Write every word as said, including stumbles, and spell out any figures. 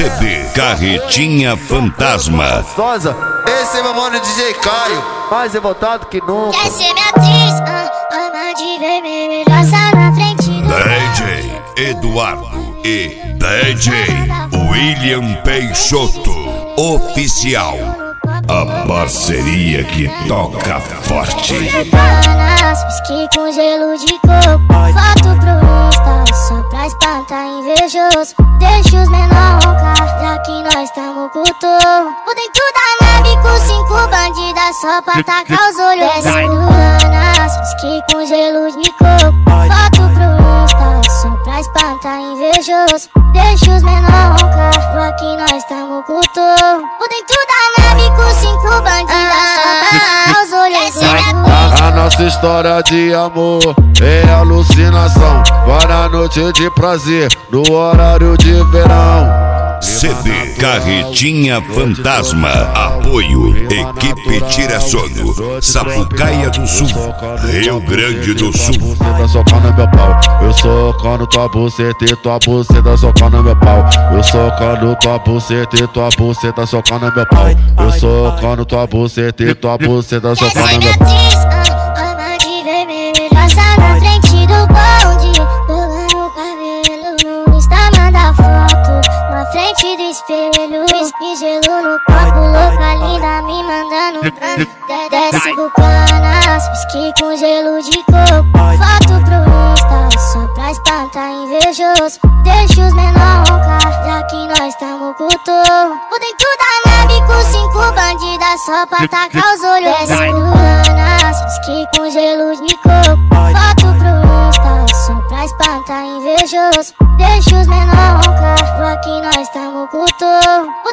C D Carretinha Fantasma. Esse é meu mano D J Caio, mais revoltado que nunca. Quer ser minha atriz, ah, ama de vermelho, passa na frente do D J Eduardo e D J William Peixoto Oficial. A parceria que toca forte. Panas, whisky com gelo de coco, foto pro Insta, só pra espantar invejoso. Deixa os menor roncar, já que nós tamo com o touro. O dentro da nave com cinco bandidas, só pra tacar os olhos. Desce panas, whisky com gelo de coco, foto pro Insta, só pra espantar invejoso. Deixa os menor roncar, já que nós tamo com o touro. O dentro da nave com cinco bandidas, só pra tacar os olhos. A nossa história de amor é alucinação. Várias noites de prazer no horário de verão. C D Carretinha Fantasma. Apoio Equipe Tira Sono, Sapucaia do Sul, Rio Grande do Sul. Buceta socando meu pau, eu socando tua buceta e tua buceta socando meu pau. Eu socando tua buceta e tua buceta socando meu pau. Eu socando tua buceta e tua buceta socando meu pau. Ama de vermelho, passa na frente do bonde, rolando o cabelo no Insta, manda foto na frente do espelho. Whisky, gelo no copo, louca linda me mandando pra desce bucanas, whisky com gelo de coco, foto pro Insta, só pra espantar invejoso. Deixa os menor roncar, já que nós tamo com o touro. O dentro da nave com cinco bandidas, só pra tacar os olhos. Desce bucanas, whisky com gelo de coco, foto pro Insta, só pra espantar invejoso. Deixa os menor roncar, já que nós tamo com o touro.